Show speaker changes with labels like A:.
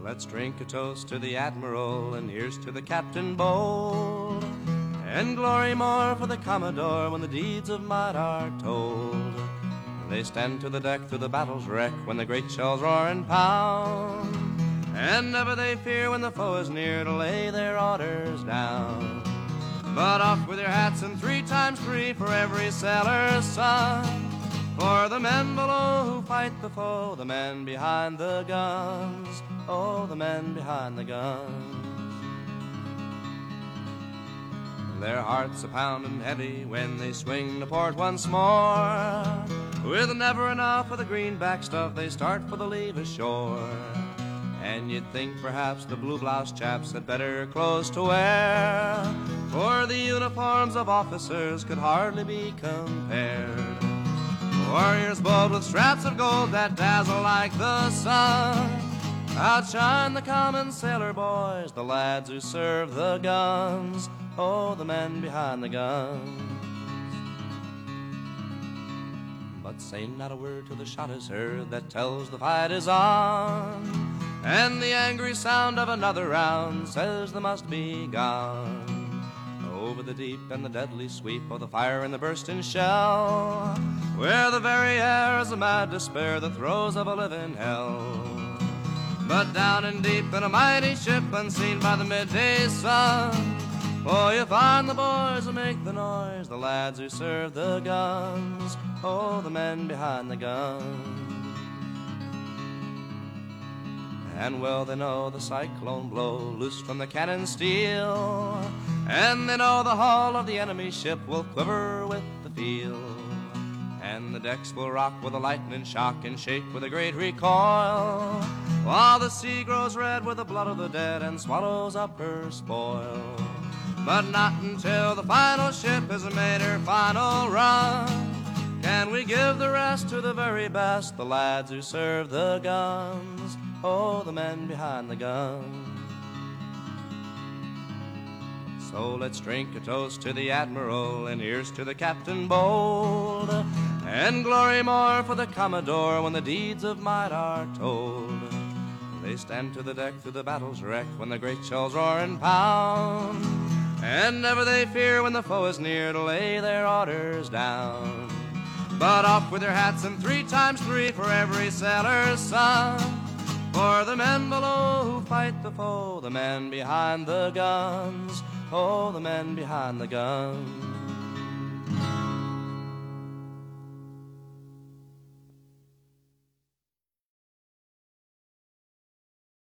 A: Let's drink a toast to the Admiral, and here's to the Captain bold, and glory more for the Commodore when the deeds of might are told. They stand to the deck through the battle's wreck when the great shells roar and pound, and never they fear when the foe is near to lay their orders down. But off with your hats and 3 times 3 for every sailor's son, for the men below who fight the foe, the men behind the guns, oh, the men behind the guns. Their hearts a poundin' heavy when they swing to port once more. With never enough of the greenback stuff, they start for the lee ashore. And you'd think perhaps the blue-blouse chaps had better clothes to wear, for the uniforms of officers could hardly be compared. Warriors bold with straps of gold that dazzle like the sun outshine the common sailor boys, the lads who serve the guns, oh, the men behind the guns. But say not a word till the shot is heard that tells the fight is on, and the angry sound of another round says they must be gone. Over the deep and the deadly sweep of the fire and the bursting shell, where the very air is a mad despair, the throes of a living hell. But down and deep in a mighty ship unseen by the midday sun, oh, you find the boys who make the noise, the lads who serve the guns, oh, the men behind the guns. And well they know the cyclone blow loose from the cannon steel, and they know the hull of the enemy ship will quiver with the feel, and the decks will rock with a lightning shock and shake with a great recoil, while the sea grows red with the blood of the dead and swallows up her spoil. But not until the final ship has made her final run can we give the rest to the very best, the lads who serve the guns, oh, the men behind the guns. So let's drink a toast to the Admiral, and here's to the Captain bold, and glory more for the Commodore when the deeds of might are told. They stand to the deck through the battle's wreck when the great shells roar and pound, and never they fear when the foe is near to lay their orders down. But off with your hats and 3 times 3 for every sailor's son, for the men below who fight the foe, the men behind the guns, oh, the men behind the guns.